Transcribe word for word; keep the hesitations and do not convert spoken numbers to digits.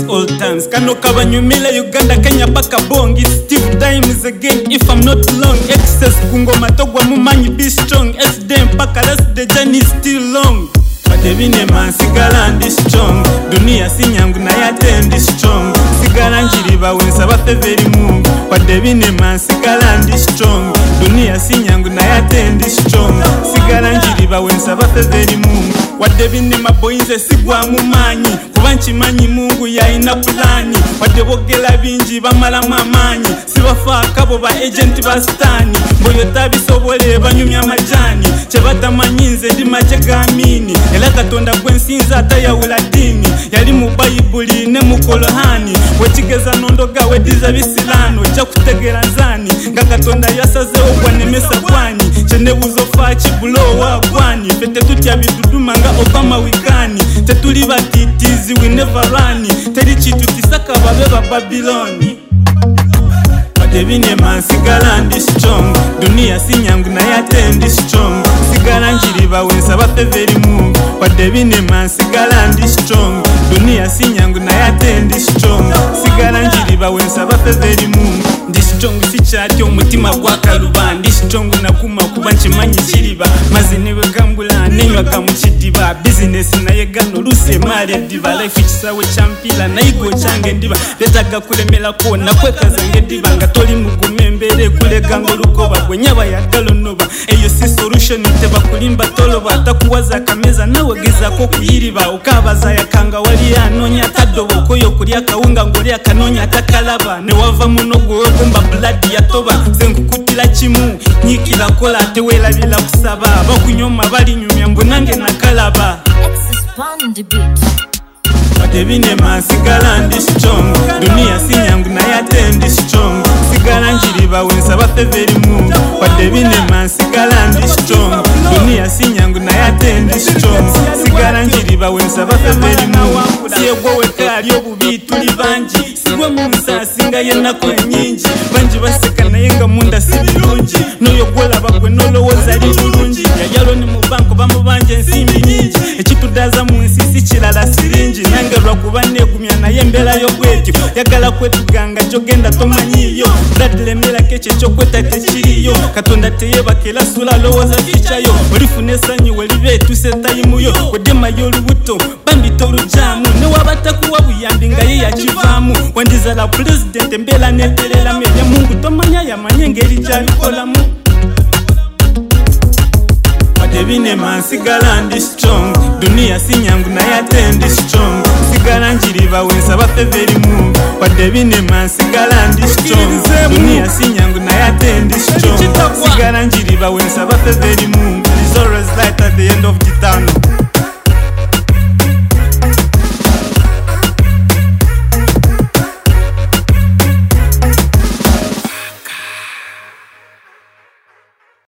miss old times. Kano kabanyumila Uganda Kenya paka bongi. Steve times again if I'm not long. Excess kungo matogwa mumanyi be strong. S D mpaka rest the journey is still long. Wadebine man sigala ndi strong. Dunia sinyangu na yate ndi strong. Sigala njiriba wensa bafe very mungu. Wadebine man sigala ndi strong. Dunia sinyangu na yate ndi strong. Sigala njiriba wensa bafe very mungu. Wadebine maboinze sigwa mumanyi. Kubanchi manyi mungu ya ina plani. Wadebogela binji bamala mamanyi. Sibafa kabo ba agent bastani. Boyo tabi sobole banyumya majani. Chebata manyinze di machega amini. Ela katonda gwensinza atayawula dini. Yali mu Bayibuli ne mu Kolohani. Wechigeza nondoga wediza bisilano. Cha kutegera nzani. Nga katonda yasazeho gwanemesa gwani. Chene buzofa chibulo wa gwani. Fete tutya biduduma nga Obama wikani. Tetuli batitizi we never run. Teri chitu tisaka babe ba Babyloni. Wadebine man sigala ndi strong. Dunia sinyangu na yate ndi strong. Sigala njiriba wensa bafe very mungu. Wadebine man sigala ndi strong. Dunia sinyangu na yate ndi strong. Sigala njiriba wensa bafe very mungu. Ndi strong sichati omutima gwa kaluba. Ndi strong nakuma kuba nchimanyi chiriba. Mazine wegambula nenywa kamuchidiba. Business na yegano luse mali ediba. Life ichisawe champila na igo change ndiba. Letaga kulemela kona kweka zange diba. Toli mugumembere kulega ngo lukoba gwenyaba ya galonoba. Eyo si solution iteba kulimba toloba. Takuwaza kameza nawe gezako kuyiriba. Ukabaza yakanga wali anonya tadobo. Koyo kulia kaunga ngolia kanonya takalaba. Ne wava munogo wegomba blood ya toba. Zenkukutila chimu nyikila kola tewela bila kusaba. Bakunyoma bali nyumya mbunange na kalaba. Wadebine man sigala ndi strong. Dunia sinyangu na yate ndi strong. Sigala njiriba wensa bafe very mungu. Wadebine man sigala ndi strong. Dunia sinyangu na yate ndi strong. Sigala njiriba wensa bafe very mungu. Siye gwowe kali obubi tuli banji. Sigwe munsa singa yena kwe nyinji. Banji baseka na yenga munda sibirunji. Noyo gwola bagwe nolowoza li bulunji. Yayalo ni mubanko bamu banje nsimbi nyinji. Echitudaza munsisi chilala sirinji. Nangerwa kubane kumya na yembela yo bwetyo. Yagala kwetu ganga jogenda tomanyiyo. Bradle mela keche chokweta techiriyo. Katonda teyeba kela sula lowoza fichayo. Olifunesa nyi welive tuseta imuyo. Wedema yolubuto bambito rujamu. Ne wabata kuwa buyambi nga ye yachivamu. Wandiza la president mbela netelela meya mungu tomanya ya manyengeri chabikolamu. Wadebine man sigala ndi strong. Dunia sinyangu na yate ndi strong. Sigala njiriba wensa bafe very mungu. Wadebine man sigala ndi strong. Dunia sinyangu na yate ndi strong. Sigala njiriba wensa bafe very mungu. It's always light at the end of the tunnel.